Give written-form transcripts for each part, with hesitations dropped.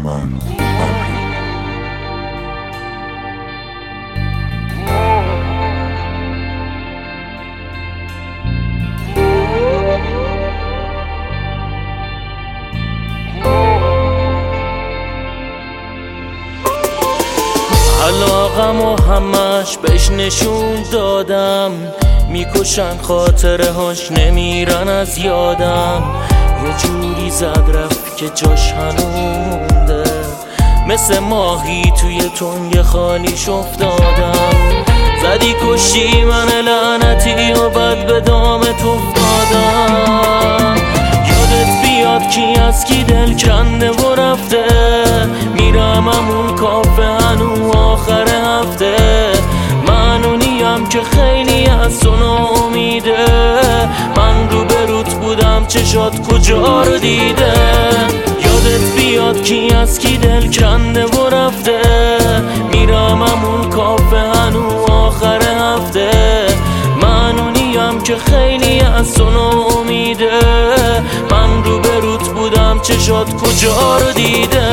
بهمن برقی. علاقم و همش بهش نشون دادم، میکشن خاطره هاش نمیرن از یادم. یه جوری زد رفت که جاش هنونده، مثل ماهی توی تنگ خالیش افتادم. زدی کشی من لعنتی و بعد به دامت افتادم. یادت بیاد کی از کی دل کنده و رفته، میرم همون کافه هنو آخر هفته. من اونیم که خیلی از اون امیده، من رو به روت بودم چشات کجا رو دیده. یادت بیاد کی از کی دل کنده و رفته، میرم همون کافه هنو آخر هفته. من اونیم که خیلی از اون امیده، من رو به روت بودم چشات کجا رو دیده.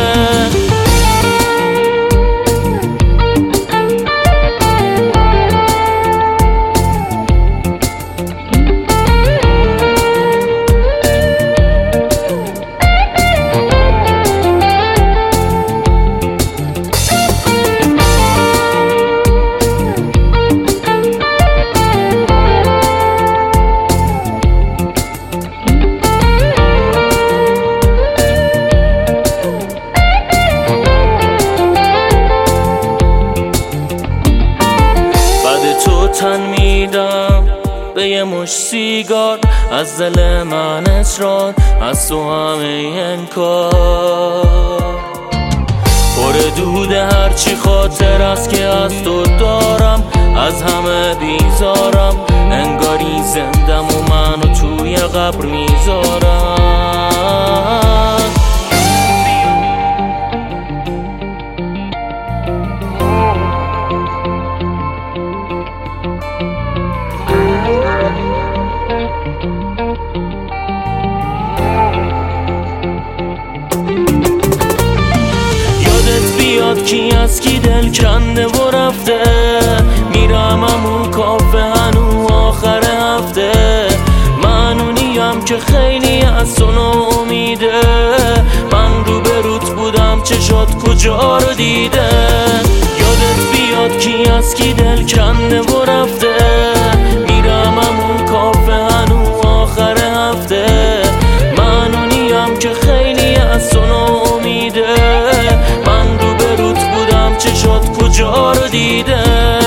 تن میدم به یه مش سیگار، از دل من اصرار، از تو همه انکار. پر دوده هرچی خاطر است که از تو دارم، از همه بیزارم. انگاری زندم و منو توی قبر میذارم. یاد کی از کی دل کنده و رفته، میرم همون کافه هنو آخر هفته. من اونیم که خیلی از اون امیده، من رو به روت بودم چشات کجا رو دیده. یادت بیاد کی از کی دل کنده و رفته، میرم همون کافه هنو آخر هفته. من اونیم که خیلی از اون امیده، من رو به روت بودم چشات کجا رو دیده.